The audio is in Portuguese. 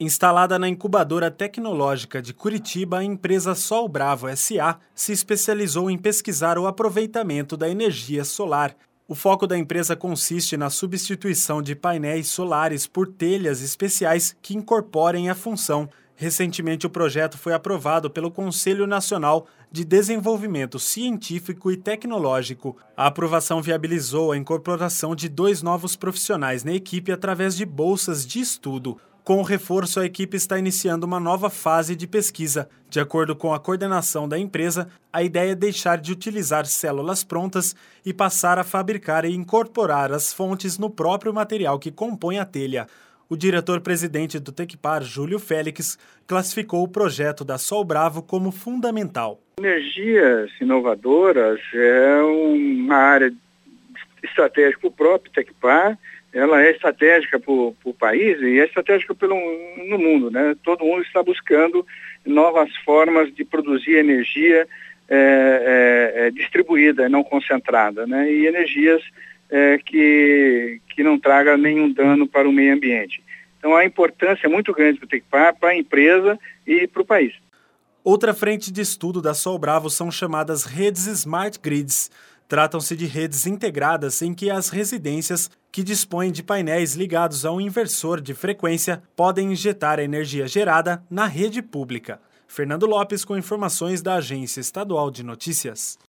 Instalada na incubadora tecnológica de Curitiba, a empresa Sol Bravo S.A. se especializou em pesquisar o aproveitamento da energia solar. O foco da empresa consiste na substituição de painéis solares por telhas especiais que incorporem a função. Recentemente, o projeto foi aprovado pelo Conselho Nacional de Desenvolvimento Científico e Tecnológico. A aprovação viabilizou a incorporação de 2 novos profissionais na equipe através de bolsas de estudo. Com o reforço, a equipe está iniciando uma nova fase de pesquisa. De acordo com a coordenação da empresa, a ideia é deixar de utilizar células prontas e passar a fabricar e incorporar as fontes no próprio material que compõe a telha. O diretor-presidente do Tecpar, Júlio Félix, classificou o projeto da Sol Bravo como fundamental. Energias inovadoras é uma área estratégica para o próprio Tecpar. Ela é estratégica para o país e é estratégica no mundo, né? Todo mundo está buscando novas formas de produzir energia distribuída, não concentrada, né? E energias que não traga nenhum dano para o meio ambiente. Então a importância é muito grande para o Tecpar, para a empresa e para o país. Outra frente de estudo da Sol Bravo são chamadas redes Smart Grids. Tratam-se de redes integradas em que as residências que dispõem de painéis ligados a um inversor de frequência podem injetar a energia gerada na rede pública. Fernando Lopes com informações da Agência Estadual de Notícias.